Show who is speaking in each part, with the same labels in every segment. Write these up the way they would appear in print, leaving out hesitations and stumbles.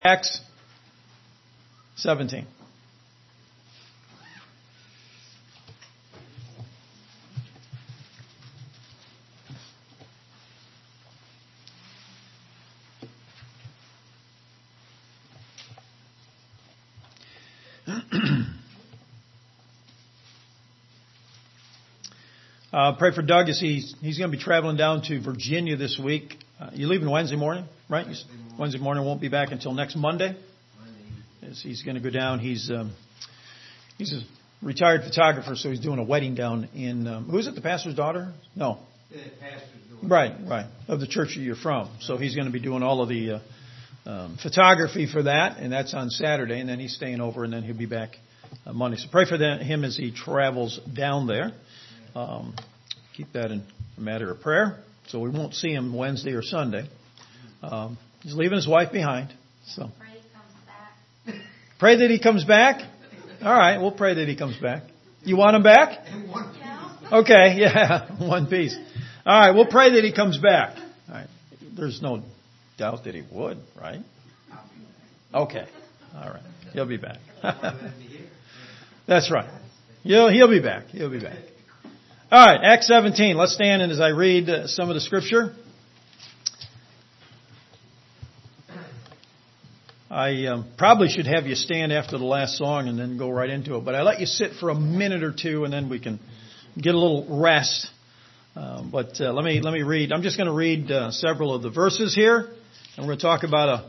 Speaker 1: Acts 17. Pray for Doug as he's going to be traveling down to Virginia this week. You're leaving Wednesday morning, right? Wednesday morning, won't be back until next Monday. As he's going to go down. He's a retired photographer, so he's doing a wedding down in who is it? The pastor's daughter? No.
Speaker 2: The pastor's daughter.
Speaker 1: Right, of the church that you're from. So he's going to be doing all of the photography for that, and that's on Saturday, and then he's staying over, and then he'll be back Monday. So pray for him as he travels down there. Keep that in a matter of prayer. So we won't see him Wednesday or Sunday. He's leaving his wife behind. So
Speaker 3: Pray he comes back.
Speaker 1: Pray that he comes back. All right, we'll pray that he comes back. You want him back? Okay, yeah, one piece. All right, we'll pray that he comes back. All right, there's no doubt that he would, right? Okay, all right, he'll be back. That's right. He'll be back. He'll be back. All right, Acts 17. Let's stand and as I read some of the scripture. I probably should have you stand after the last song and then go right into it, but I let you sit for a minute or two and then we can get a little rest. But let me read. I'm just going to read several of the verses here, and we're going to talk about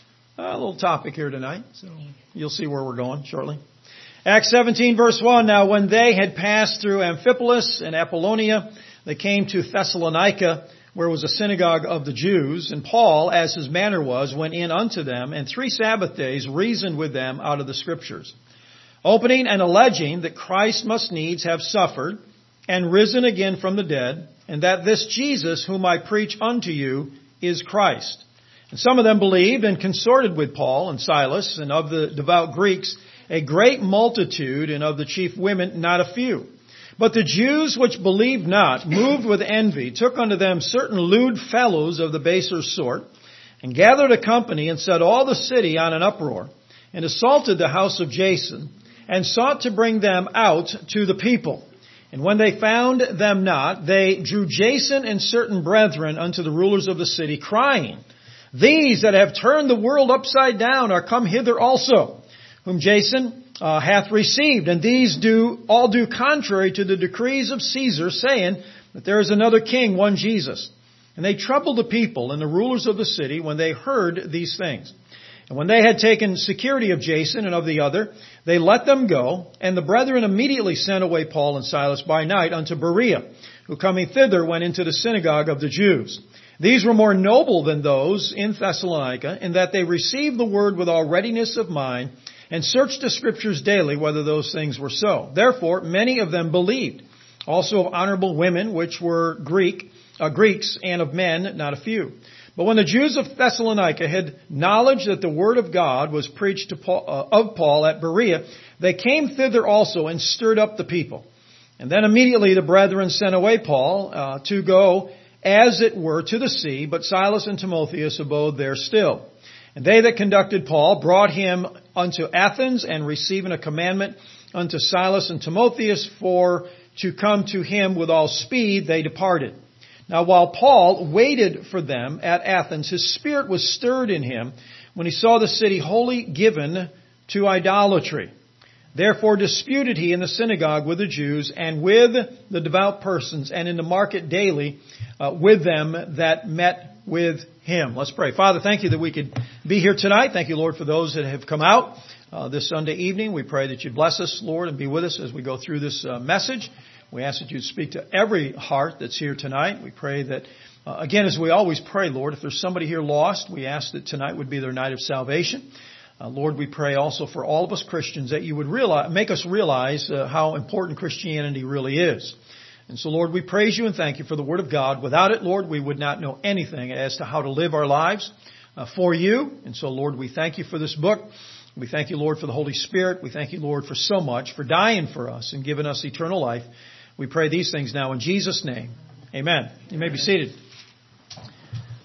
Speaker 1: a little topic here tonight. So you'll see where we're going shortly. Acts 17 verse 1, Now when they had passed through Amphipolis and Apollonia, they came to Thessalonica, where was a synagogue of the Jews. And Paul, as his manner was, went in unto them, and 3 Sabbath days reasoned with them out of the Scriptures, opening and alleging that Christ must needs have suffered, and risen again from the dead, and that this Jesus whom I preach unto you is Christ. And some of them believed and consorted with Paul and Silas, and of the devout Greeks a great multitude, and of the chief women not a few. But the Jews which believed not, moved with envy, took unto them certain lewd fellows of the baser sort, and gathered a company, and set all the city on an uproar, and assaulted the house of Jason, and sought to bring them out to the people. And when they found them not, they drew Jason and certain brethren unto the rulers of the city, crying, These that have turned the world upside down are come hither also, whom Jason hath received, and these all do contrary to the decrees of Caesar, saying that there is another king, one Jesus. And they troubled the people and the rulers of the city when they heard these things. And when they had taken security of Jason and of the other, they let them go, and the brethren immediately sent away Paul and Silas by night unto Berea, who coming thither went into the synagogue of the Jews. These were more noble than those in Thessalonica, in that they received the word with all readiness of mind, and searched the Scriptures daily whether those things were so. Therefore, many of them believed, also of honorable women, which were Greeks, and of men, not a few. But when the Jews of Thessalonica had knowledge that the word of God was preached of Paul at Berea, they came thither also and stirred up the people. And then immediately the brethren sent away Paul to go, as it were, to the sea, but Silas and Timotheus abode there still. And they that conducted Paul brought him unto Athens, and receiving a commandment unto Silas and Timotheus for to come to him with all speed, they departed. Now while Paul waited for them at Athens, his spirit was stirred in him when he saw the city wholly given to idolatry. Therefore disputed he in the synagogue with the Jews and with the devout persons, and in the market daily with them that met with him. Let's pray. Father, thank you that we could be here tonight. Thank you, Lord, for those that have come out this Sunday evening. We pray that you bless us, Lord, and be with us as we go through this message. We ask that you'd speak to every heart that's here tonight. We pray that, again, as we always pray, Lord, if there's somebody here lost, we ask that tonight would be their night of salvation. Lord, we pray also for all of us Christians that you would make us realize how important Christianity really is. And so, Lord, we praise you and thank you for the Word of God. Without it, Lord, we would not know anything as to how to live our lives for you. And so, Lord, we thank you for this book. We thank you, Lord, for the Holy Spirit. We thank you, Lord, for so much, for dying for us and giving us eternal life. We pray these things now in Jesus' name. Amen. You may be seated.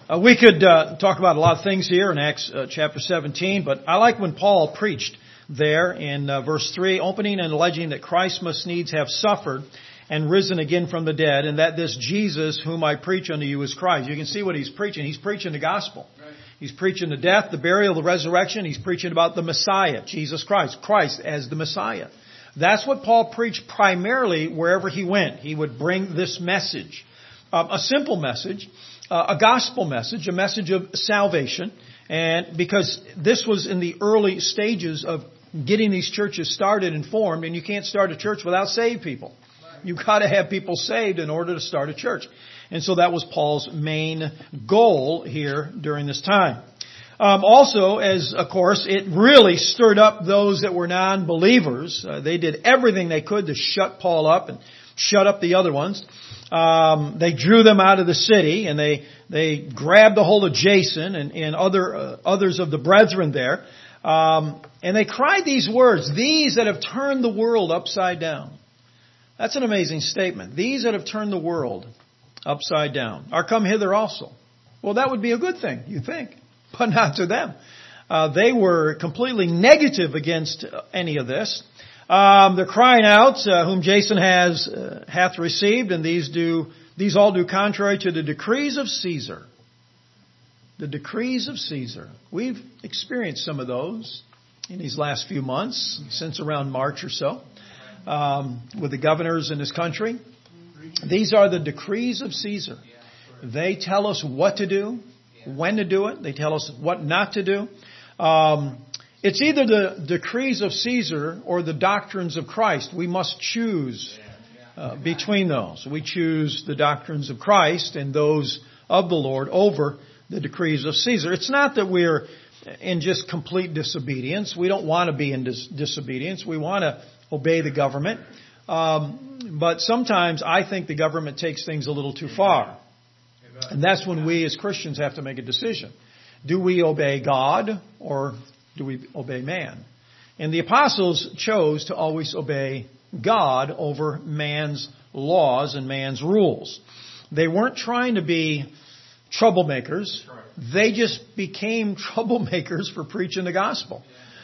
Speaker 1: We could talk about a lot of things here in Acts chapter 17, but I like when Paul preached there in verse 3, opening and alleging that Christ must needs have suffered and risen again from the dead, and that this Jesus whom I preach unto you is Christ. You can see what he's preaching. He's preaching the gospel. Right. He's preaching the death, the burial, the resurrection. He's preaching about the Messiah, Jesus Christ, Christ as the Messiah. That's what Paul preached primarily wherever he went. He would bring this message, a simple message, a gospel message, a message of salvation. And because this was in the early stages of getting these churches started and formed, and you can't start a church without saved people. You've got to have people saved in order to start a church. And so that was Paul's main goal here during this time. Also, as of course, it really stirred up those that were non-believers. They did everything they could to shut Paul up and shut up the other ones. They drew them out of the city, and they grabbed a hold of Jason and others of the brethren there. And they cried these words, "These that have turned the world upside down." That's an amazing statement. These that have turned the world upside down are come hither also. Well, that would be a good thing, you think, but not to them. They were completely negative against any of this. They're crying out, whom Jason hath received, and these all do contrary to the decrees of Caesar. The decrees of Caesar. We've experienced some of those in these last few months, since around March or so. With the governors in this country. These are the decrees of Caesar. They tell us what to do, when to do it. They tell us what not to do. It's either the decrees of Caesar or the doctrines of Christ. We must choose between those. We choose the doctrines of Christ and those of the Lord over the decrees of Caesar. It's not that we're in just complete disobedience. We don't want to be in disobedience. We want to obey the government. But sometimes I think the government takes things a little too far. And that's when we as Christians have to make a decision. Do we obey God or do we obey man? And the apostles chose to always obey God over man's laws and man's rules. They weren't trying to be troublemakers. They just became troublemakers for preaching the gospel.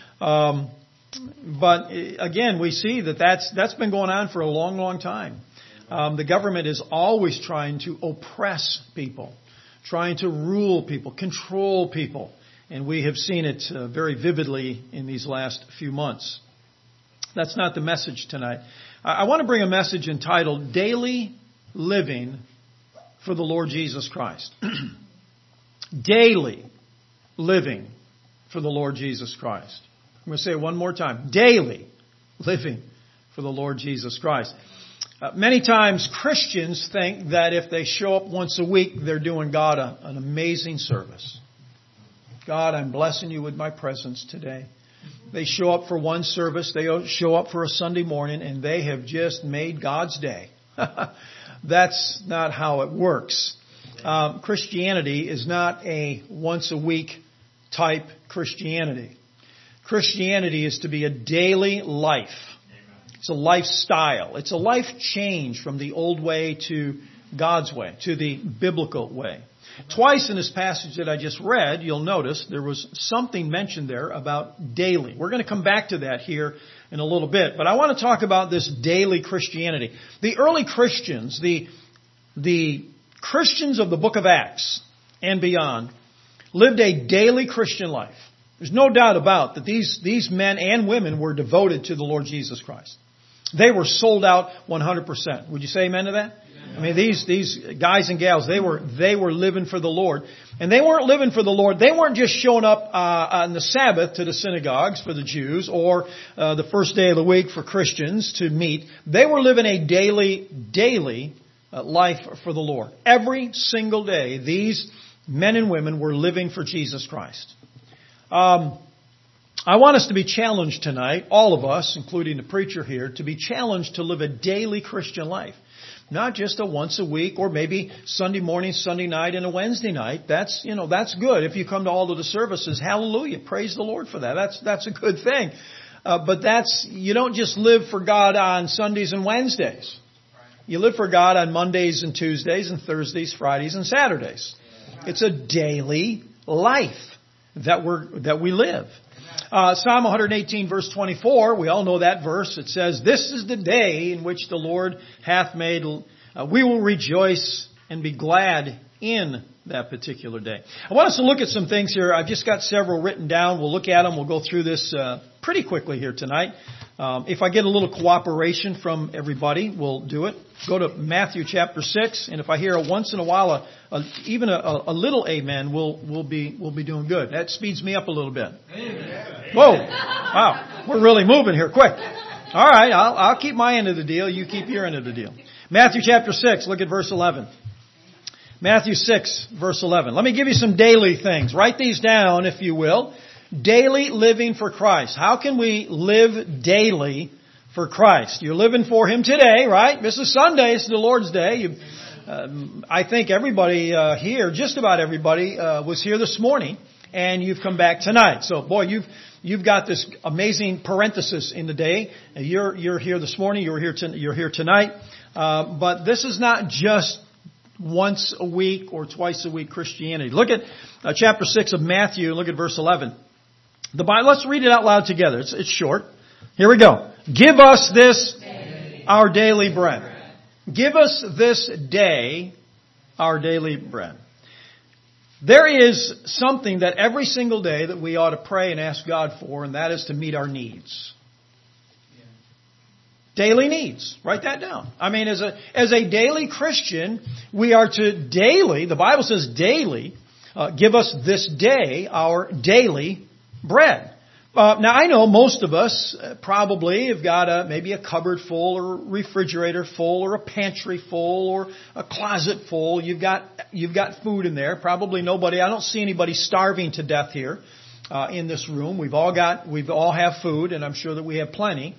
Speaker 1: But again, we see that's been going on for a long, long time. The government is always trying to oppress people, trying to rule people, control people. And we have seen it very vividly in these last few months. That's not the message tonight. I want to bring a message entitled Daily Living for the Lord Jesus Christ. Daily living for the Lord Jesus Christ. I'm going to say it one more time. Daily living for the Lord Jesus Christ. Many times Christians think that if they show up once a week, they're doing God an amazing service. God, I'm blessing you with my presence today. They show up for one service. They show up for a Sunday morning, and they have just made God's day. That's not how it works. Christianity is not a once a week type Christianity. Christianity is to be a daily life. It's a lifestyle. It's a life change from the old way to God's way, to the biblical way. Twice in this passage that I just read, you'll notice there was something mentioned there about daily. We're going to come back to that here in a little bit. But I want to talk about this daily Christianity. The early Christians, the Christians of the book of Acts and beyond, lived a daily Christian life. There's no doubt about that these men and women were devoted to the Lord Jesus Christ. They were sold out 100%. Would you say amen to that? I mean, these guys and gals, they were living for the Lord. And they weren't living for the Lord. They weren't just showing up on the Sabbath to the synagogues for the Jews or the first day of the week for Christians to meet. They were living a daily life for the Lord. Every single day, these men and women were living for Jesus Christ. I want us to be challenged tonight, all of us, including the preacher here, to be challenged to live a daily Christian life. Not just a once a week or maybe Sunday morning, Sunday night, and a Wednesday night. That's good. If you come to all of the services, hallelujah. Praise the Lord for that. That's a good thing. But you don't just live for God on Sundays and Wednesdays. You live for God on Mondays and Tuesdays and Thursdays, Fridays and Saturdays. It's a daily life that we live. Psalm 118 verse 24, we all know that verse. It says, "This is the day in which the Lord hath made. We will rejoice and be glad in that particular day." I want us to look at some things here. I've just got several written down. We'll look at them. We'll go through this pretty quickly here tonight. If I get a little cooperation from everybody, we'll do it. Go to Matthew chapter 6, and if I hear once in a while even a little amen, we'll be doing good. That speeds me up a little bit. Amen. Whoa! Wow, we're really moving here, quick. All right, I'll keep my end of the deal. You keep your end of the deal. Matthew chapter 6, look at verse 11. Matthew 6, verse 11. Let me give you some daily things. Write these down, if you will. Daily living for Christ. How can we live daily for Christ? You're living for Him today, right? This is Sunday. It's the Lord's Day. I think everybody here, just about everybody, was here this morning, and you've come back tonight. So, boy, you've got this amazing parenthesis in the day. You're here this morning. You're here tonight. But this is not just once a week or twice a week Christianity. Look at chapter 6 of Matthew. Look at verse 11. The Bible. Let's read it out loud together. It's short. Here we go. Give us this our daily bread. Give us this day our daily bread. There is something that every single day that we ought to pray and ask God for, and that is to meet our needs. Daily needs. Write that down. I mean, as a daily Christian, we are to daily, the Bible says daily, give us this day our daily bread. Now, I know most of us probably have got maybe a cupboard full or a refrigerator full or a pantry full or a closet full. You've got food in there. Probably nobody, I don't see anybody starving to death here in this room. We all have food, and I'm sure that we have plenty.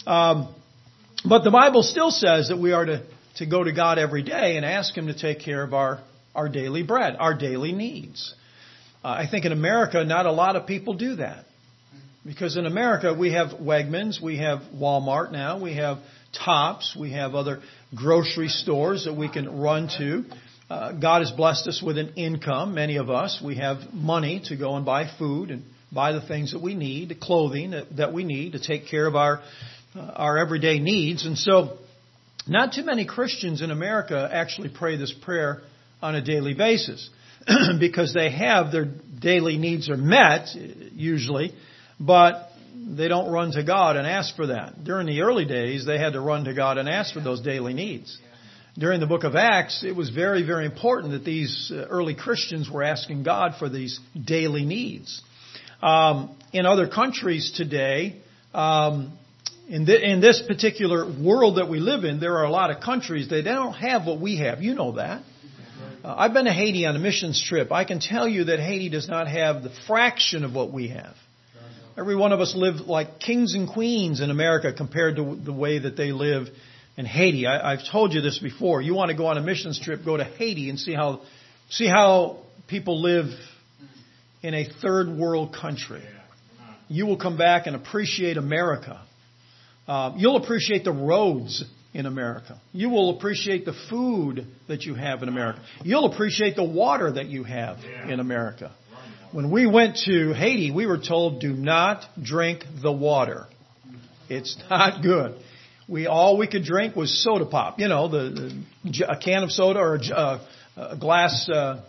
Speaker 1: But the Bible still says that we are to go to God every day and ask Him to take care of our daily bread, our daily needs. I think in America, not a lot of people do that. Because in America, we have Wegmans, we have Walmart now, we have Tops, we have other grocery stores that we can run to. God has blessed us with an income, many of us. We have money to go and buy food and buy the things that we need, the clothing that we need to take care of our everyday needs. And so, not too many Christians in America actually pray this prayer on a daily basis because they have their daily needs are met, usually, but they don't run to God and ask for that. During the early days, they had to run to God and ask for those daily needs. During the book of Acts, it was very, very important that these early Christians were asking God for these daily needs. In other countries today, in this particular world that we live in, there are a lot of countries that they don't have what we have. You know that. I've been to Haiti on a missions trip. I can tell you that Haiti does not have the fraction of what we have. Every one of us live like kings and queens in America compared to the way that they live in Haiti. I've told you this before. You want to go on a missions trip, go to Haiti and see how people live in a third world country. You will come back and appreciate America. You'll appreciate the roads in America. You will appreciate the food that you have in America. You'll appreciate the water that you have in America. When we went to Haiti, we were told, do not drink the water. It's not good. All we could drink was soda pop. You know, a can of soda or a glass,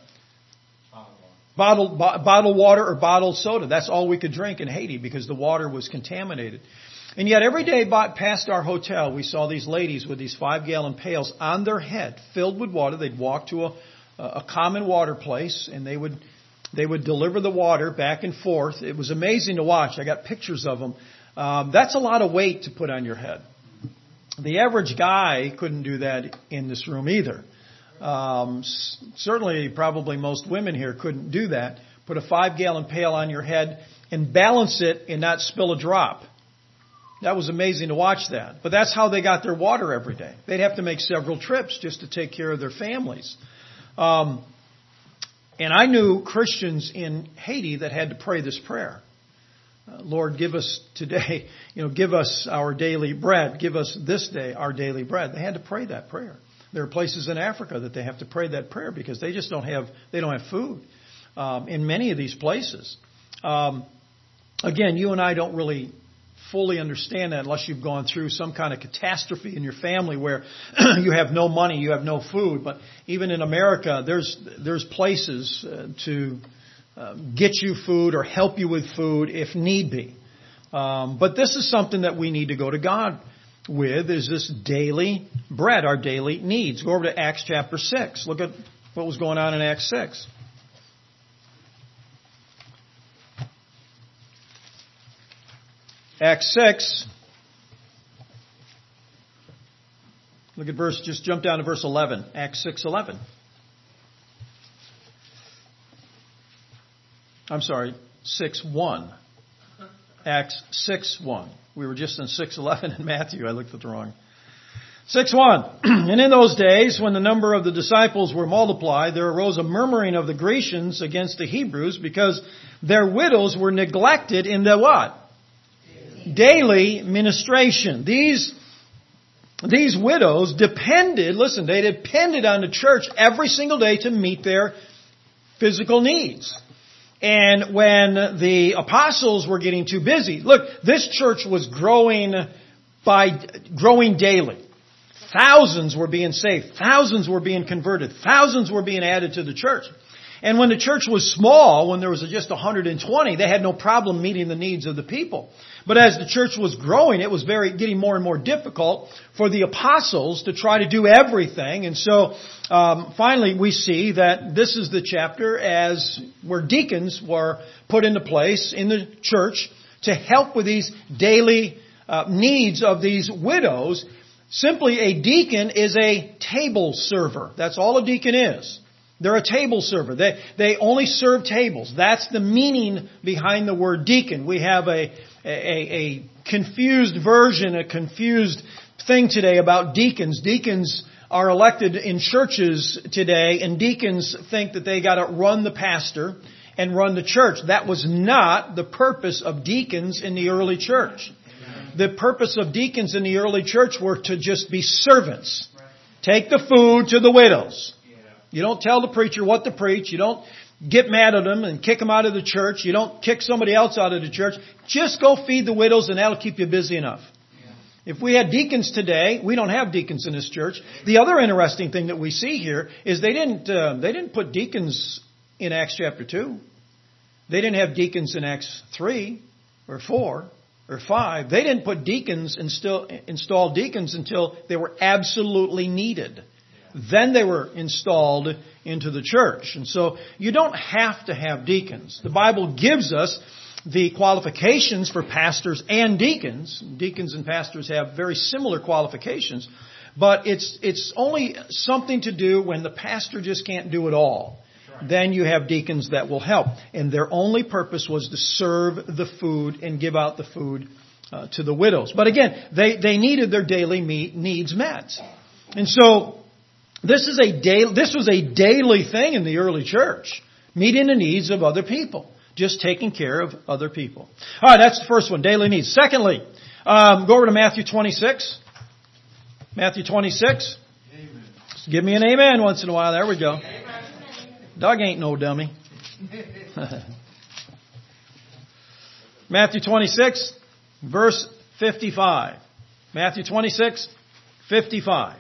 Speaker 1: bottled water or bottled soda. That's all we could drink in Haiti because the water was contaminated. And yet every day past our hotel, we saw these ladies with these 5-gallon pails on their head filled with water. They'd walk to a common water place and they would deliver the water back and forth. It was amazing to watch. I got pictures of them. That's a lot of weight to put on your head. The average guy couldn't do that in this room either. Certainly, probably most women here couldn't do that. Put a 5-gallon pail on your head and balance it and not spill a drop. That was amazing to watch that. But that's how they got their water every day. They'd have to make several trips just to take care of their families. And I knew Christians in Haiti that had to pray this prayer. Lord, give us today, give us our daily bread. Give us this day our daily bread. They had to pray that prayer. There are places in Africa that they have to pray that prayer because they just don't have food in many of these places. Again, you and I don't really fully understand that unless you've gone through some kind of catastrophe in your family where you have no money, you have no food. But even in America, there's places to get you food or help you with food if need be. But this is something that we need to go to God with, is this daily bread, our daily needs. Go over to Acts chapter 6. Look at what was going on in Acts 6. Acts 6. Look at just jump down to verse 11. Acts 6:11. I'm sorry, 6:1. Acts 6:1. We were just in 6:11 in Matthew. I looked at the wrong. 6:1. And in those days, when the number of the disciples were multiplied, there arose a murmuring of the Grecians against the Hebrews because their widows were neglected in the what? Daily ministration. These widows depended, listen, they depended on the church every single day to meet their physical needs. And when the apostles were getting too busy, look, this church was growing daily. Thousands were being saved. Thousands were being converted. Thousands were being added to the church. And when the church was small, when there was just 120, they had no problem meeting the needs of the people. But as the church was growing, it was getting more and more difficult for the apostles to try to do everything. And so finally we see that this is the chapter where deacons were put into place in the church to help with these daily needs of these widows. Simply, a deacon is a table server. That's all a deacon is. They're a table server. They only serve tables. That's the meaning behind the word deacon. We have a confused version, a confused thing today about deacons. Deacons are elected in churches today, and deacons think that they got to run the pastor and run the church. That was not the purpose of deacons in the early church. The purpose of deacons in the early church were to just be servants. Take the food to the widows. You don't tell the preacher what to preach. You don't get mad at them and kick them out of the church. You don't kick somebody else out of the church. Just go feed the widows and that'll keep you busy enough. If we had deacons today, we don't have deacons in this church. The other interesting thing that we see here is they didn't put deacons in Acts chapter 2. They didn't have deacons in Acts 3 or 4 or 5. They didn't put deacons install deacons until they were absolutely needed. Then they were installed into the church. And so you don't have to have deacons. The Bible gives us the qualifications for pastors and deacons. Deacons and pastors have very similar qualifications. But it's only something to do when the pastor just can't do it all. Then you have deacons that will help. And their only purpose was to serve the food and give out the food to the widows. But again, they needed their daily needs met. And so this was a daily thing in the early church, meeting the needs of other people, just taking care of other people. All right, that's the first one, daily needs. Secondly, go over to Matthew 26. Matthew 26. Amen. Give me an amen once in a while. There we go. Amen. Doug ain't no dummy. Matthew 26, verse 55. Matthew 26, 55.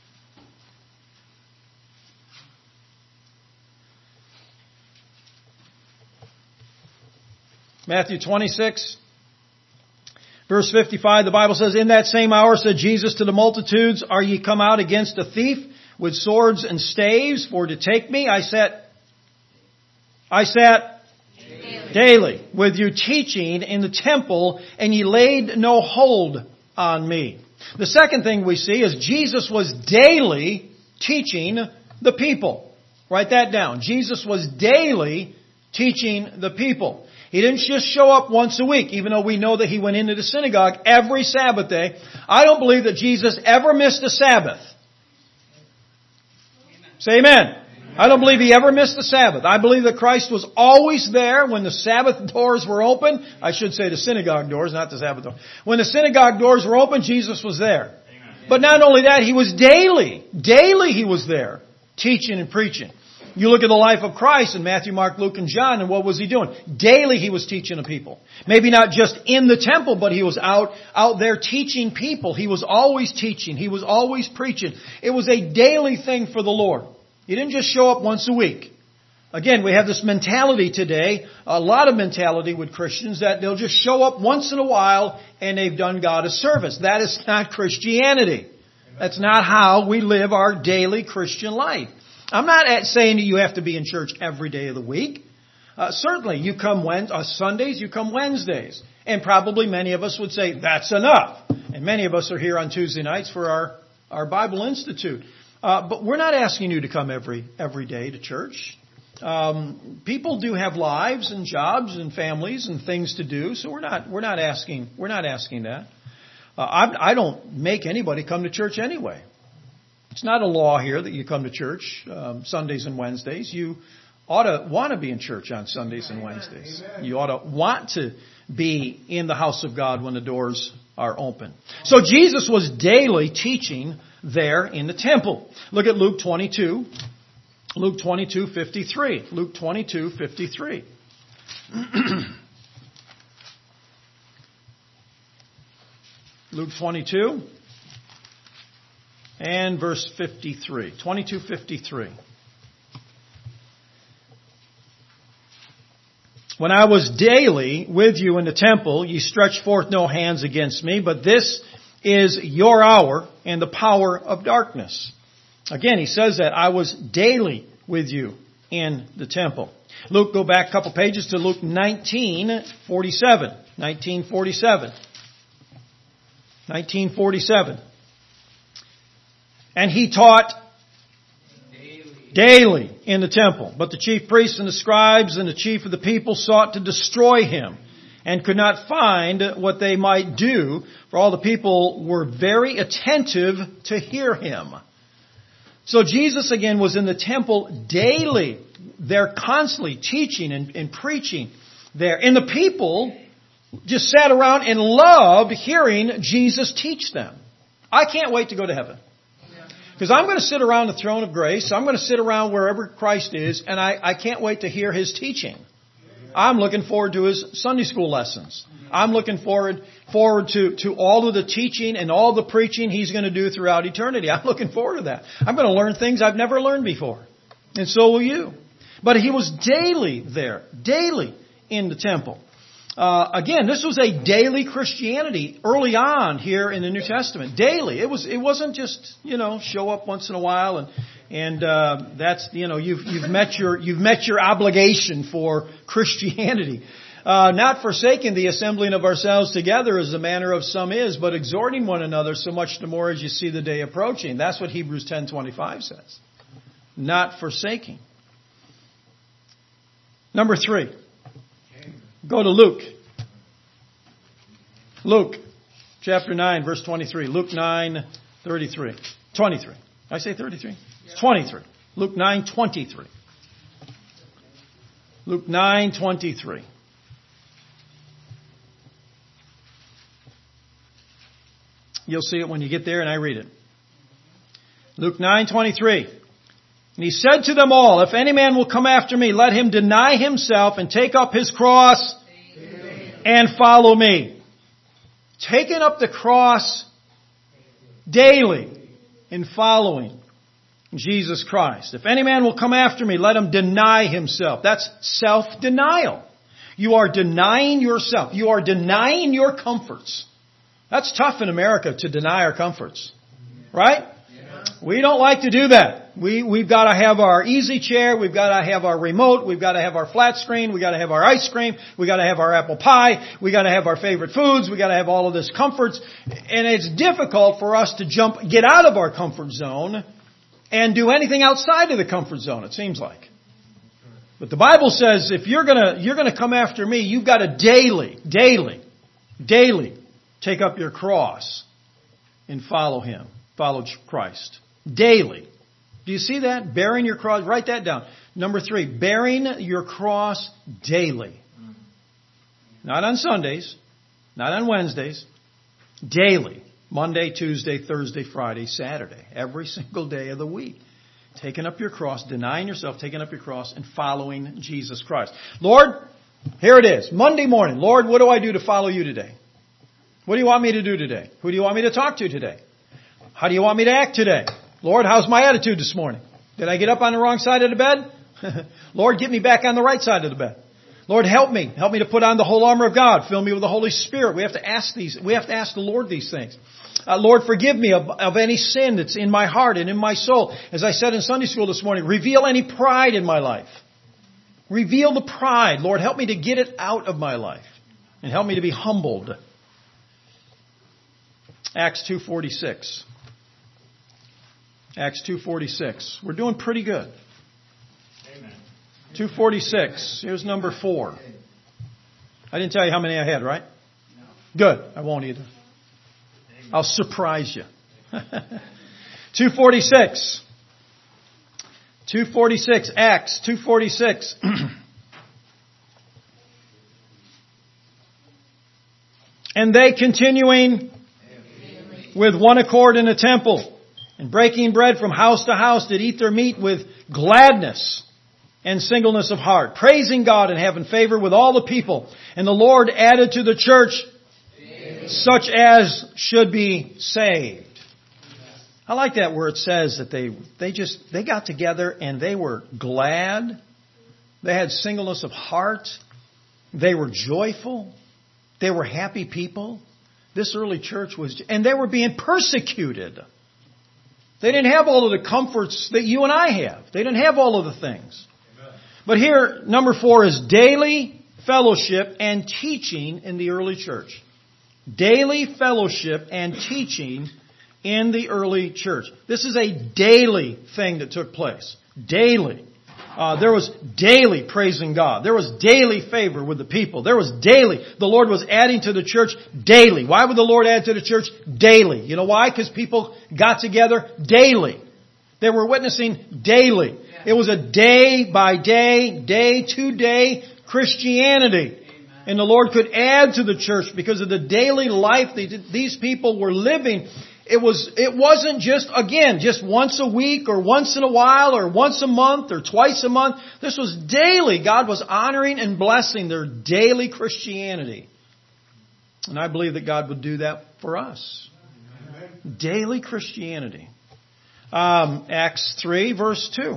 Speaker 1: Matthew 26, verse 55, the Bible says, "In that same hour said Jesus to the multitudes, Are ye come out against a thief with swords and staves for to take me? I sat daily with you teaching in the temple, and ye laid no hold on me." The second thing we see is Jesus was daily teaching the people. Write that down. Jesus was daily teaching the people. He didn't just show up once a week, even though we know that He went into the synagogue every Sabbath day. I don't believe that Jesus ever missed a Sabbath. Say amen. I don't believe He ever missed the Sabbath. I believe that Christ was always there when the Sabbath doors were open. I should say the synagogue doors, not the Sabbath doors. When the synagogue doors were open, Jesus was there. Amen. But not only that, He was daily. Daily He was there, teaching and preaching. You look at the life of Christ in Matthew, Mark, Luke, and John, and what was He doing? Daily He was teaching the people. Maybe not just in the temple, but He was out there teaching people. He was always teaching. He was always preaching. It was a daily thing for the Lord. He didn't just show up once a week. Again, we have this mentality today, a lot of mentality with Christians, that they'll just show up once in a while and they've done God a service. That is not Christianity. That's not how we live our daily Christian life. I'm not saying that you have to be in church every day of the week. Certainly, you come Sundays, you come Wednesdays. And probably many of us would say, that's enough. And many of us are here on Tuesday nights for our Bible Institute. But we're not asking you to come every day to church. People do have lives and jobs and families and things to do, so we're not asking that. I don't make anybody come to church anyway. It's not a law here that you come to church Sundays and Wednesdays. You ought to want to be in church on Sundays and Wednesdays. You ought to want to be in the house of God when the doors are open. So Jesus was daily teaching there in the temple. Look at Luke 22. Luke 22:53. Luke 22:53. Luke 22 and verse 53. 22:53. When I was daily with you in the temple, ye stretched forth no hands against me, but this is your hour and the power of darkness. Again, he says that I was daily with you in the temple. Luke, go back a couple pages to Luke 19:47. 19:47. 19:47. And he taught daily in the temple. But the chief priests and the scribes and the chief of the people sought to destroy him, and could not find what they might do, for all the people were very attentive to hear him. So Jesus again was in the temple daily, there constantly teaching and preaching there. And the people just sat around and loved hearing Jesus teach them. I can't wait to go to heaven. Because I'm going to sit around the throne of grace. I'm going to sit around wherever Christ is, and I can't wait to hear His teaching. I'm looking forward to His Sunday school lessons. I'm looking forward to all of the teaching and all the preaching He's going to do throughout eternity. I'm looking forward to that. I'm going to learn things I've never learned before. And so will you. But He was daily there, daily in the temple. Again, this was a daily Christianity early on here in the New Testament. Daily. It wasn't just, show up once in a while and that's, you've met your obligation for Christianity. Not forsaking the assembling of ourselves together as the manner of some is, but exhorting one another so much the more as you see the day approaching. That's what Hebrews 10:25 says. Not forsaking. Number 3. Go to Luke. Luke, chapter 9, verse 23. Luke 9:33. 23. Did I say 33? It's 23. Luke 9:23. Luke 9:23. You'll see it when you get there and I read it. Luke 9:23. And he said to them all, if any man will come after me, let him deny himself and take up his cross and follow me. Taking up the cross daily in following Jesus Christ. If any man will come after me, let him deny himself. That's self-denial. You are denying yourself. You are denying your comforts. That's tough in America to deny our comforts. Right? We don't like to do that. We've got to have our easy chair. We've got to have our remote. We've got to have our flat screen. We've got to have our ice cream. We've got to have our apple pie. We've got to have our favorite foods. We've got to have all of this comforts. And it's difficult for us to get out of our comfort zone and do anything outside of the comfort zone, it seems like. But the Bible says if you're gonna come after me, you've got to daily take up your cross and follow Him. Follow Christ. Daily. Do you see that? Bearing your cross. Write that down. Number 3. Bearing your cross daily. Not on Sundays. Not on Wednesdays. Daily. Monday, Tuesday, Thursday, Friday, Saturday. Every single day of the week. Taking up your cross, denying yourself, taking up your cross, and following Jesus Christ. Lord, here it is. Monday morning. Lord, what do I do to follow you today? What do you want me to do today? Who do you want me to talk to today? How do you want me to act today? Lord, how's my attitude this morning? Did I get up on the wrong side of the bed? Lord, get me back on the right side of the bed. Lord, help me. Help me to put on the whole armor of God. Fill me with the Holy Spirit. We have to ask the Lord these things. Lord, forgive me of any sin that's in my heart and in my soul. As I said in Sunday school this morning, reveal any pride in my life. Reveal the pride. Lord, help me to get it out of my life. And help me to be humbled. Acts 2:46. Acts 2:46. We're doing pretty good. Amen. 2:46. Here's number 4. I didn't tell you how many I had, right? No. Good. I won't either. Amen. I'll surprise you. 2:46. 2:46. Acts 2:46. And they continuing with one accord in the temple, and breaking bread from house to house, did eat their meat with gladness and singleness of heart, praising God and having favor with all the people. And the Lord added to the church such as should be saved. I like that where it says that they got together and they were glad. They had singleness of heart. They were joyful. They were happy people. This early church was, and they were being persecuted. They didn't have all of the comforts that you and I have. They didn't have all of the things. Amen. But here, number 4 is daily fellowship and teaching in the early church. Daily fellowship and teaching in the early church. This is a daily thing that took place. Daily. There was daily praising God. There was daily favor with the people. There was daily. The Lord was adding to the church daily. Why would the Lord add to the church daily? You know why? Because people got together daily. They were witnessing daily. It was a day by day, day to day Christianity. And the Lord could add to the church because of the daily life these people were living. It wasn't just once a week or once in a while or once a month or twice a month. This was daily. God was honoring and blessing their daily Christianity. And I believe that God would do that for us. Amen. Daily Christianity. Acts 3 verse 2.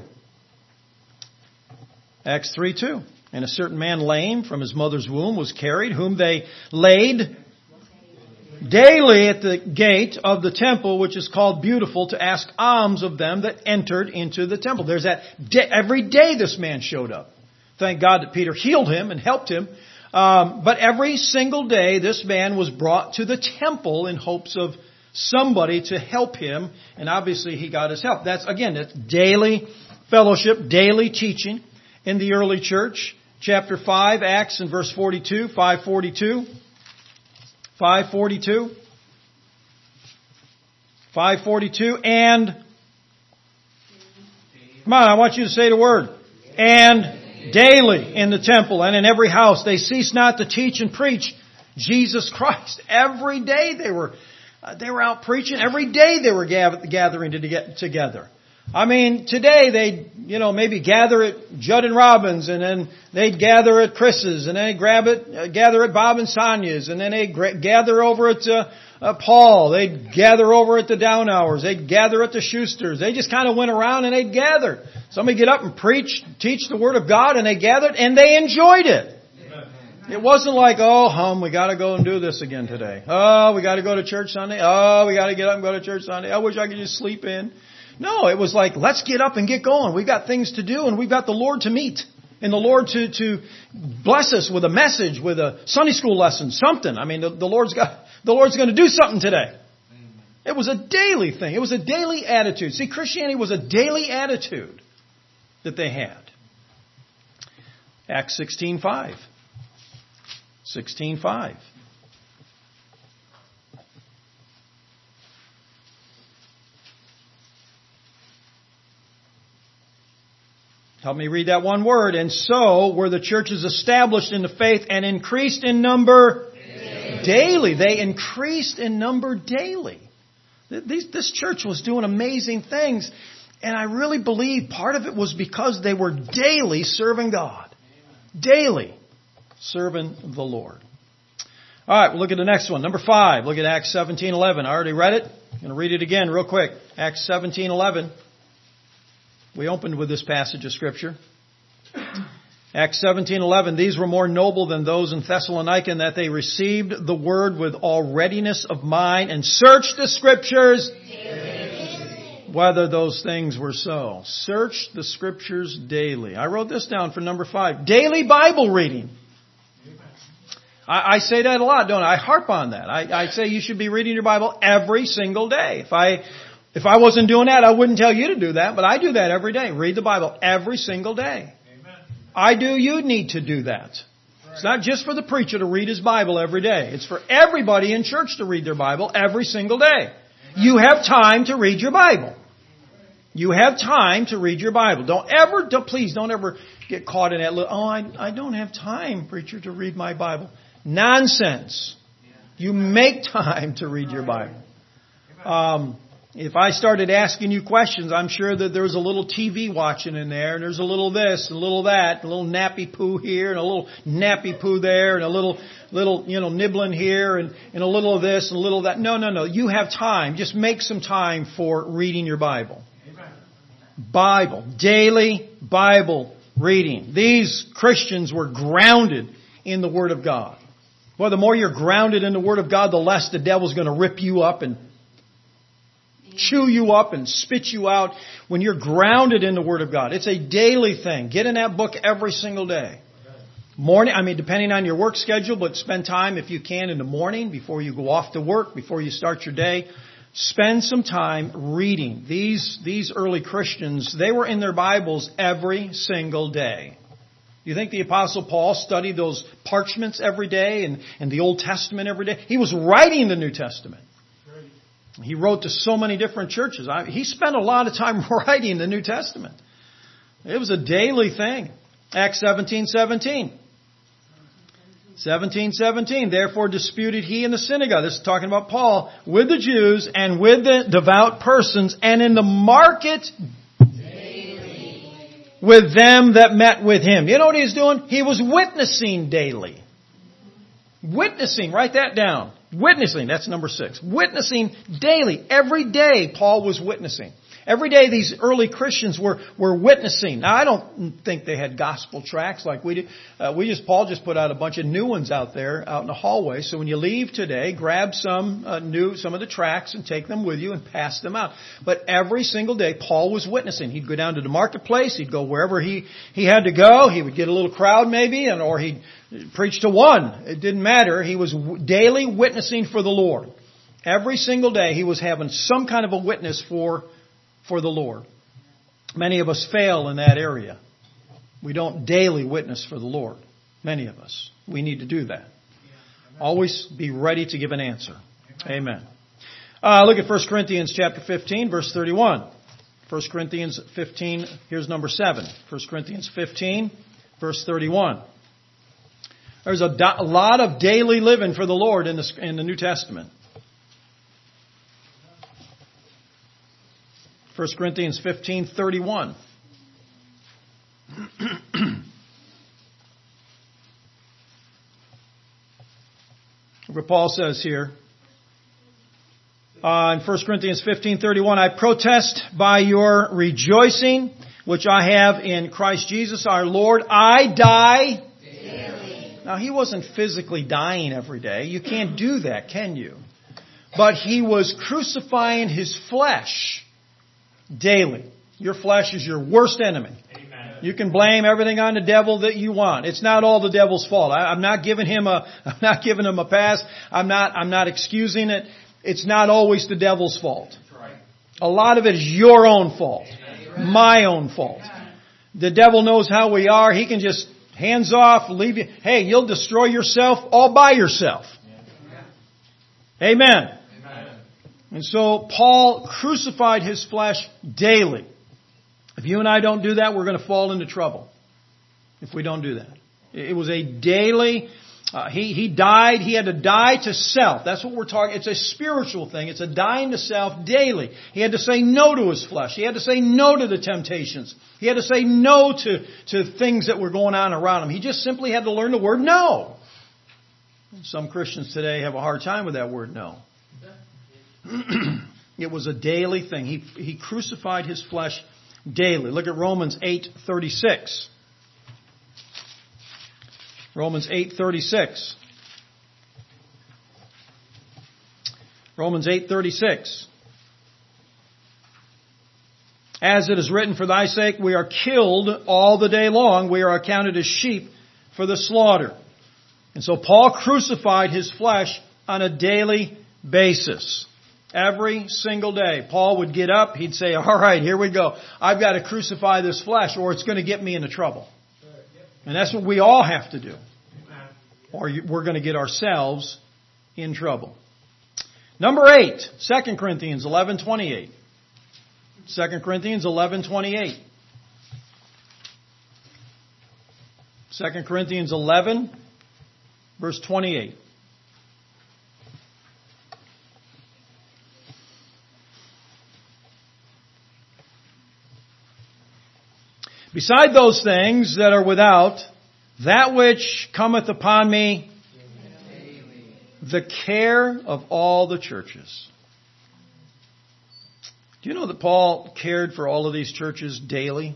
Speaker 1: Acts 3:2. And a certain man lame from his mother's womb was carried, whom they laid daily at the gate of the temple, which is called Beautiful, to ask alms of them that entered into the temple. There's that day, every day this man showed up. Thank God that Peter healed him and helped him. But every single day this man was brought to the temple in hopes of somebody to help him. And obviously he got his help. That's daily fellowship, daily teaching in the early church. Chapter 5, Acts, and verse 42, 542. 542. 542. And, come on, I want you to say the word. And daily in the temple and in every house they ceased not to teach and preach Jesus Christ. Every day they were out preaching. Every day they were gathering to get together. I mean, today they'd, maybe gather at Judd and Robbins, and then they'd gather at Chris's, and then they'd gather at Bob and Sonia's, and then they'd gather over at Paul. They'd gather over at the Down Hours. They'd gather at the Schusters. They just kind of went around and they'd gather. Somebody get up and teach the Word of God, and they gathered, and they enjoyed it. It wasn't like, we got to go and do this again today. Oh, we got to go to church Sunday. Oh, we got to get up and go to church Sunday. I wish I could just sleep in. No, it was like, let's get up and get going. We've got things to do, and we've got the Lord to meet. And the Lord to bless us with a message, with a Sunday school lesson, something. I mean, the Lord's going to do something today. It was a daily thing. It was a daily attitude. See, Christianity was a daily attitude that they had. Acts 16:5. 16:5. Help me read that one word. And so were the churches established in the faith and increased in number daily. They increased in number daily. This church was doing amazing things. And I really believe part of it was because they were daily serving God. Daily serving the Lord. All right, we'll look at the next one. Number 5. Look at Acts 17:11. I already read it. I'm going to read it again real quick. Acts 17:11. We opened with this passage of Scripture. Acts 17:11. These were more noble than those in Thessalonica in that they received the word with all readiness of mind and searched the Scriptures whether those things were so. Search the Scriptures daily. I wrote this down for number 5. Daily Bible reading. I say that a lot, don't I? I harp on that. I say you should be reading your Bible every single day. If I wasn't doing that, I wouldn't tell you to do that, but I do that every day. Read the Bible every single day. Amen. You need to do that. Right. It's not just for the preacher to read his Bible every day. It's for everybody in church to read their Bible every single day. Amen. You have time to read your Bible. You have time to read your Bible. Please don't ever get caught in that little, I don't have time, preacher, to read my Bible. Nonsense. You make time to read your Bible. If I started asking you questions, I'm sure that there's a little TV watching in there, and there's a little this, and a little that, a little nappy poo here, and a little nappy poo there, and a little nibbling here, and a little of this, and a little of that. No. You have time. Just make some time for reading your Bible. Bible. Daily Bible reading. These Christians were grounded in the Word of God. Well, the more you're grounded in the Word of God, the less the devil's going to rip you up and chew you up and spit you out when you're grounded in the Word of God. It's a daily thing. Get in that book every single day. Morning, depending on your work schedule, but spend time if you can in the morning before you go off to work, before you start your day. Spend some time reading. These early Christians, they were in their Bibles every single day. You think the Apostle Paul studied those parchments every day and the Old Testament every day? He was writing the New Testament. He wrote to so many different churches. He spent a lot of time writing the New Testament. It was a daily thing. Acts 17:17. 17:17. Therefore disputed he in the synagogue. This is talking about Paul. With the Jews and with the devout persons and in the market daily with them that met with him. You know what he was doing? He was witnessing daily. Witnessing. Write that down. Witnessing. That's number 6. Witnessing daily. Every day Paul was witnessing. Every day these early Christians were witnessing. Now I don't think they had gospel tracts like we do. Paul just put out a bunch of new ones out there, out in the hallway. So when you leave today, grab some of the tracts and take them with you and pass them out. But every single day Paul was witnessing. He'd go down to the marketplace. He'd go wherever he had to go. He would get a little crowd maybe, or he'd preach to one. It didn't matter. He was daily witnessing for the Lord. Every single day he was having some kind of a witness for the Lord. Many of us fail in that area. We don't daily witness for the Lord. Many of us. We need to do that. Always be ready to give an answer. Amen. Look at 1 Corinthians chapter 15, verse 31. 1 Corinthians 15, here's number 7. 1 Corinthians 15, verse 31. There's a lot of daily living for the Lord in the New Testament. 1 Corinthians 15:31. What Paul says here in 1 Corinthians 15:31, I protest by your rejoicing, which I have in Christ Jesus our Lord, I die daily. Now he wasn't physically dying every day. You can't do that, can you? But he was crucifying his flesh daily. Your flesh is your worst enemy. Amen. You can blame everything on the devil that you want. It's not all the devil's fault. I'm not giving him a pass. I'm not excusing it. It's not always the devil's fault. Right. A lot of it is your own fault. Amen. My own fault. The devil knows how we are. He can just hands off, leave you. Hey, you'll destroy yourself all by yourself. Amen. And so Paul crucified his flesh daily. If you and I don't do that, we're going to fall into trouble. If we don't do that. It was a daily He died. He had to die to self. That's what we're talking. It's a spiritual thing. It's a dying to self daily. He had to say no to his flesh. He had to say no to the temptations. He had to say no to things that were going on around him. He just simply had to learn the word no. Some Christians today have a hard time with that word no. It was a daily thing. He crucified his flesh daily. Look at Romans 8:36. Romans 8:36. Romans 8:36. As it is written, for thy sake we are killed all the day long. We are accounted as sheep for the slaughter. And so Paul crucified his flesh on a daily basis. Every single day. Paul would get up. He'd say, all right, here we go. I've got to crucify this flesh or it's going to get me into trouble. And that's what we all have to do. Or we're going to get ourselves in trouble. Number 8, 2 Corinthians 11:28. 2 Corinthians 11:28. 2 Corinthians 11, verse 28. Beside those things that are without, that which cometh upon me, the care of all the churches. Do you know that Paul cared for all of these churches daily?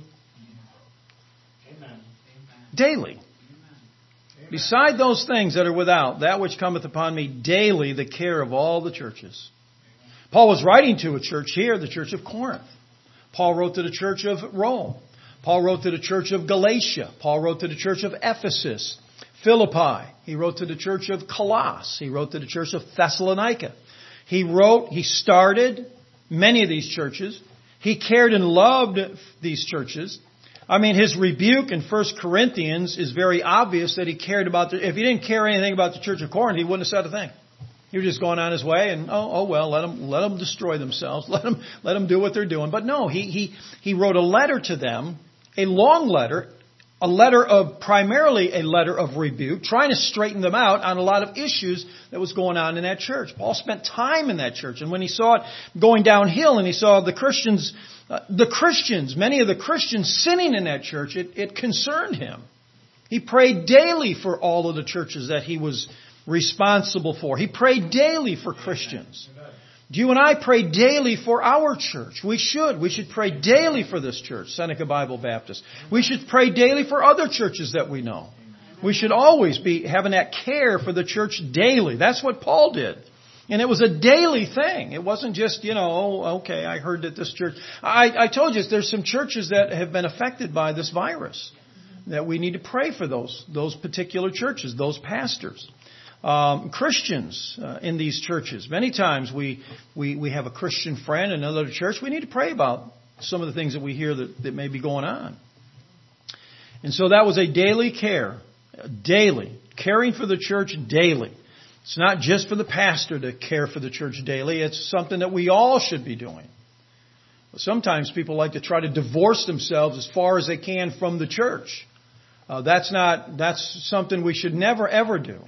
Speaker 1: Amen. Daily. Amen. Beside those things that are without, that which cometh upon me daily, the care of all the churches. Paul was writing to a church here, the church of Corinth. Paul wrote to the church of Rome. Paul wrote to the church of Galatia. Paul wrote to the church of Ephesus, Philippi. He wrote to the church of Colossus. He wrote to the church of Thessalonica. He started many of these churches. He cared and loved these churches. I mean, his rebuke in 1 Corinthians is very obvious that he cared about if he didn't care anything about the church of Corinth, he wouldn't have said a thing. He was just going on his way and, let them destroy themselves. Let them do what they're doing. But no, he wrote a letter to them, a long letter, primarily a letter of rebuke, trying to straighten them out on a lot of issues that was going on in that church. Paul spent time in that church, and when he saw it going downhill and he saw the Christians, many of the Christians sinning in that church, it concerned him. He prayed daily for all of the churches that he was responsible for. He prayed daily for Christians. Do you and I pray daily for our church? We should. We should pray daily for this church, Seneca Bible Baptist. We should pray daily for other churches that we know. We should always be having that care for the church daily. That's what Paul did. And it was a daily thing. It wasn't just, okay, I heard that this church... I told you, there's some churches that have been affected by this virus. That we need to pray for those particular churches, those pastors. Christians in these churches. Many times we have a Christian friend in another church. We need to pray about some of the things that we hear that may be going on. And so that was a daily care. Daily. Caring for the church daily. It's not just for the pastor to care for the church daily. It's something that we all should be doing. But sometimes people like to try to divorce themselves as far as they can from the church. That's something we should never ever do.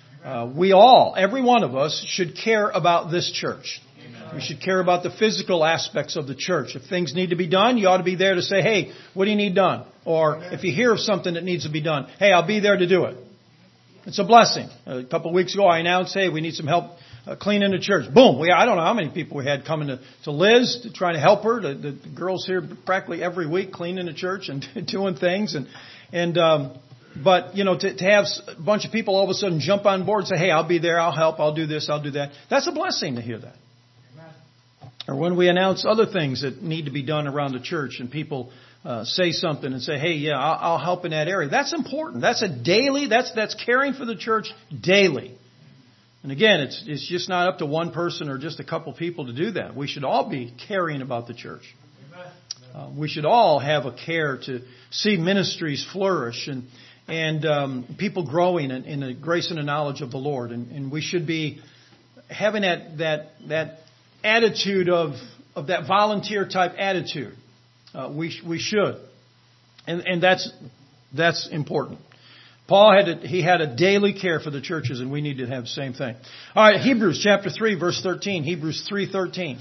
Speaker 1: Every one of us should care about this church. Amen. We should care about the physical aspects of the church. If things need to be done, you ought to be there to say, hey, what do you need done? Or if you hear of something that needs to be done, hey, I'll be there to do it. It's a blessing. A couple of weeks ago, I announced, hey, we need some help cleaning the church. Boom. I don't know how many people we had coming to Liz to try to help her. The girls here practically every week cleaning the church and doing things. But, to have a bunch of people all of a sudden jump on board and say, hey, I'll be there, I'll help, I'll do this, I'll do that. That's a blessing to hear that. Amen. Or when we announce other things that need to be done around the church and people say something and say, hey, yeah, I'll help in that area. That's important. That's that's caring for the church daily. And again, it's just not up to one person or just a couple people to do that. We should all be caring about the church. We should all have a care to see ministries flourish and people growing in the grace and the knowledge of the Lord. And we should be having that attitude of that volunteer type attitude. We should. And that's important. Paul had a daily care for the churches, and we need to have the same thing. All right, Hebrews chapter 3, verse 13. Hebrews 3:13.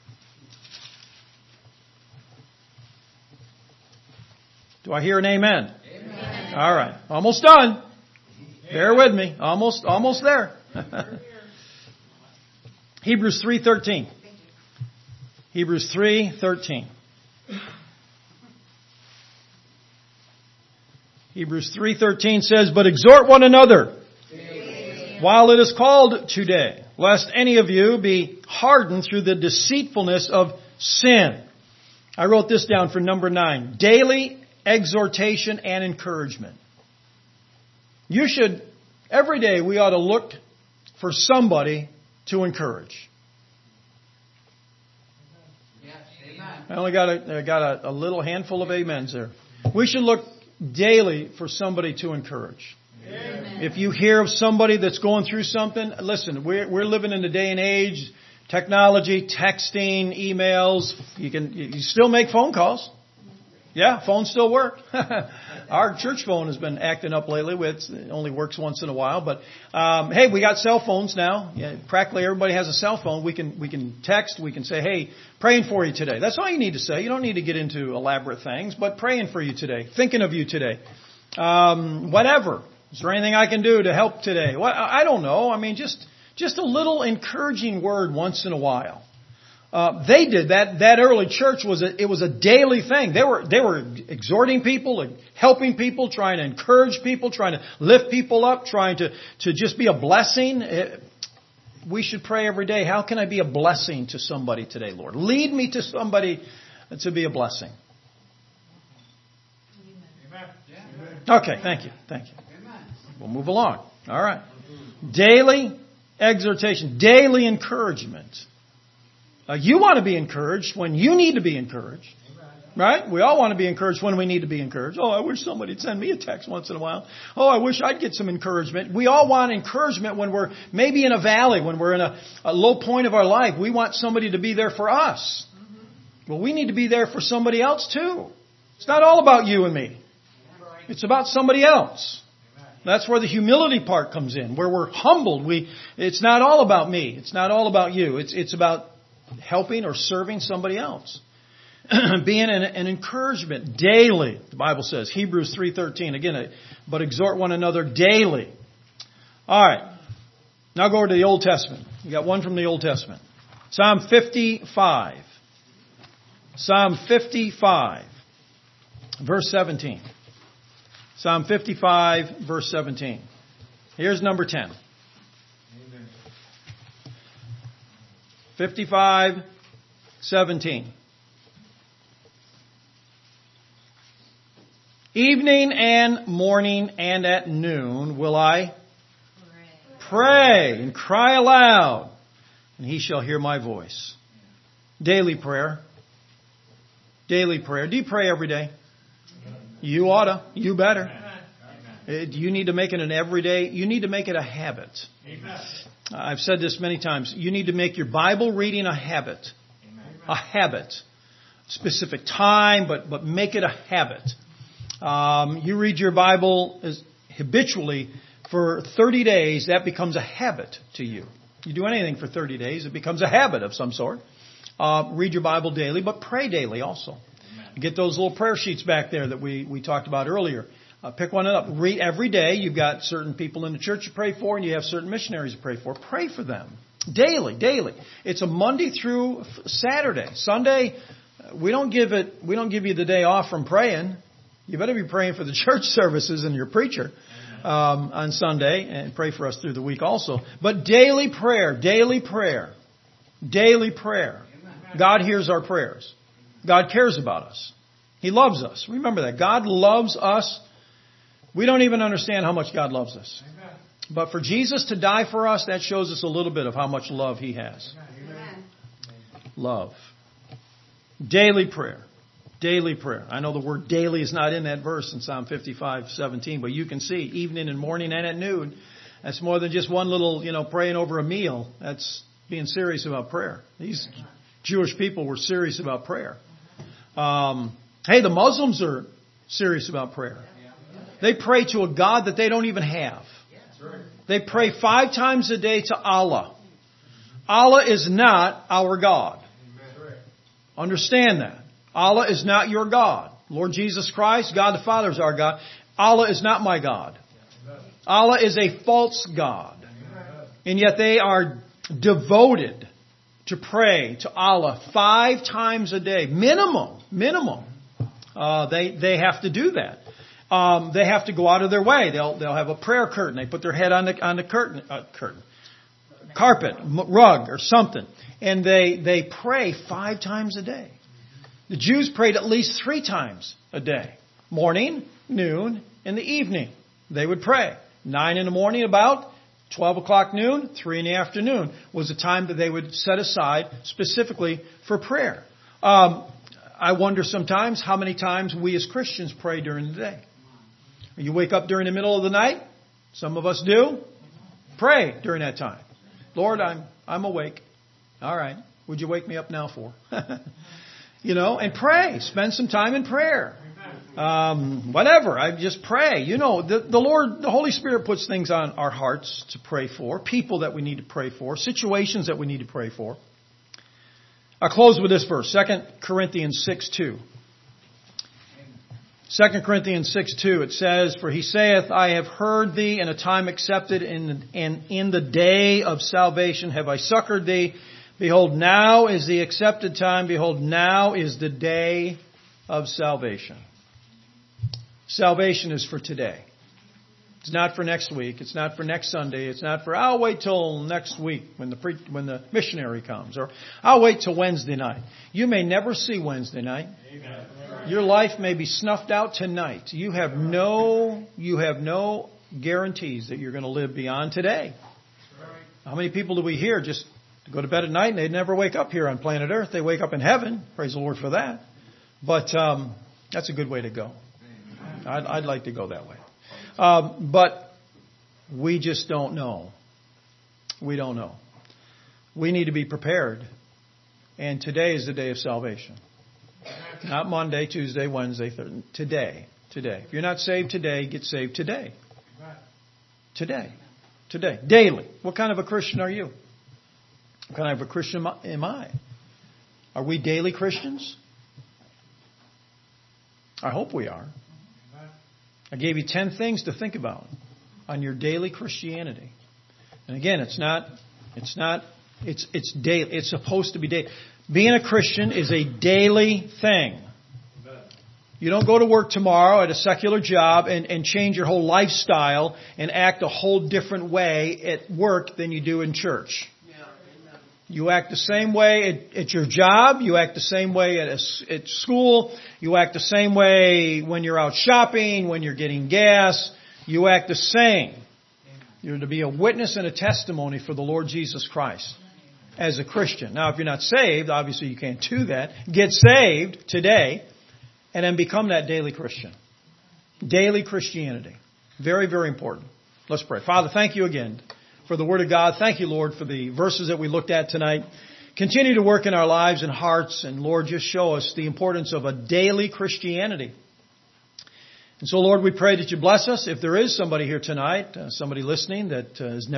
Speaker 1: Do I hear an amen? Amen. All right, almost done. Bear with me. Almost there. Hebrews 3:13. Hebrews 3:13. Hebrews 3:13 says, "But exhort one another while it is called today, lest any of you be hardened through the deceitfulness of sin." I wrote this down for number 9. Daily exhortation and encouragement. Every day we ought to look for somebody to encourage. I only got a little handful of amens there. We should look daily for somebody to encourage. Amen. If you hear of somebody that's going through something, listen, we're living in a day and age, technology, texting, emails. You still make phone calls. Yeah, phones still work. Our church phone has been acting up lately. It only works once in a while. But hey, we got cell phones now. Yeah, practically everybody has a cell phone. We can text. We can say, hey, praying for you today. That's all you need to say. You don't need to get into elaborate things, but praying for you today, thinking of you today. Whatever. Is there anything I can do to help today? Well, I don't know. I mean, just a little encouraging word once in a while. They did that. That early church was a daily thing. They were exhorting people and helping people, trying to encourage people, trying to lift people up, trying to just be a blessing. We should pray every day. How can I be a blessing to somebody today, Lord? Lead me to somebody to be a blessing. Okay, thank you. We'll move along. All right. Daily exhortation, daily encouragement. You want to be encouraged when you need to be encouraged. Right? We all want to be encouraged when we need to be encouraged. Oh, I wish somebody'd send me a text once in a while. Oh, I wish I'd get some encouragement. We all want encouragement when we're maybe in a valley, when we're in a low point of our life. We want somebody to be there for us. Well, we need to be there for somebody else too. It's not all about you and me. It's about somebody else. That's where the humility part comes in, where we're humbled. It's not all about me. It's not all about you. It's about helping or serving somebody else. Being an encouragement daily, the Bible says. Hebrews 3:13. Again, but exhort one another daily. All right. Now go over to the Old Testament. We got one from the Old Testament. Psalm 55. Psalm 55, verse 17. Psalm 55, verse 17. Here's number 10. 55, 17. Evening and morning and at noon will I pray and cry aloud, and he shall hear my voice. Daily prayer. Daily prayer. Do you pray every day? You oughta. You better. You need to make it an everyday. You need to make it a habit. I've said this many times. You need to make your Bible reading a habit. A habit. Specific time, but make it a habit. You read your Bible habitually for 30 days, that becomes a habit to you. You do anything for 30 days, it becomes a habit of some sort. Read your Bible daily, but pray daily also. Get those little prayer sheets back there that we talked about earlier. Pick one up. Read every day. You've got certain people in the church you pray for, and you have certain missionaries you pray for. Pray for them daily. It's a Monday through Saturday. Sunday, we don't give you the day off from praying. You better be praying for the church services and your preacher on Sunday, and pray for us through the week also. But daily prayer. God hears our prayers. God cares about us. He loves us. Remember that. God loves us. We don't even understand how much God loves us. But for Jesus to die for us, that shows us a little bit of how much love He has. Love. Daily prayer. I know the word daily is not in that verse in Psalm 55:17, but you can see evening and morning and at noon. That's more than just one little, praying over a meal. That's being serious about prayer. These Jewish people were serious about prayer. Hey, the Muslims are serious about prayer. They pray to a God that they don't even have. They pray 5 times a day to Allah. Allah is not our God. Understand that. Allah is not your God. Lord Jesus Christ, God the Father is our God. Allah is not my God. Allah is a false God. And yet they are devoted to pray to Allah 5 times a day. Minimum. They have to do that. They have to go out of their way. They'll have a prayer curtain. They put their head on the carpet, rug or something. And they pray 5 times a day. The Jews prayed at least 3 times a day. Morning, noon, and the evening. They would pray. 9 in the morning about, 12 o'clock noon, 3 in the afternoon was the time that they would set aside specifically for prayer. I wonder sometimes how many times we as Christians pray during the day. You wake up during the middle of the night. Some of us do. Pray during that time. Lord, I'm awake. All right. Would you wake me up now for? And pray. Spend some time in prayer. Whatever. I just pray. The Lord, the Holy Spirit puts things on our hearts to pray for. People that we need to pray for. Situations that we need to pray for. I'll close with this verse. 2 Corinthians 6:2. 2 Corinthians 6:2, it says, "For he saith, I have heard thee in a time accepted, and in the day of salvation have I succored thee. Behold, now is the accepted time. Behold, now is the day of salvation." Salvation is for today. It's not for next week. It's not for next Sunday. It's not for, I'll wait till next week when the missionary comes. Or I'll wait till Wednesday night. You may never see Wednesday night. Amen. Your life may be snuffed out tonight. You have no guarantees that you're going to live beyond today. How many people do we hear just go to bed at night and they never wake up here on planet Earth? They wake up in heaven. Praise the Lord for that. But that's a good way to go. I'd like to go that way. But we just don't know. We don't know. We need to be prepared. And today is the day of salvation. Not Monday, Tuesday, Wednesday, Thursday. Today. If you're not saved today, get saved today. Today. Daily. What kind of a Christian are you? What kind of a Christian am I? Are we daily Christians? I hope we are. I gave you 10 things to think about on your daily Christianity. And again, it's daily. It's supposed to be daily. Being a Christian is a daily thing. You don't go to work tomorrow at a secular job and change your whole lifestyle and act a whole different way at work than you do in church. You act the same way at your job. You act the same way at school. You act the same way when you're out shopping, when you're getting gas. You act the same. You're to be a witness and a testimony for the Lord Jesus Christ as a Christian. Now, if you're not saved, obviously you can't do that. Get saved today and then become that daily Christian. Daily Christianity. Very, very important. Let's pray. Father, thank you again for the Word of God. Thank you, Lord, for the verses that we looked at tonight. Continue to work in our lives and hearts. And, Lord, just show us the importance of a daily Christianity. And so, Lord, we pray that you bless us. If there is somebody here tonight, somebody listening that has never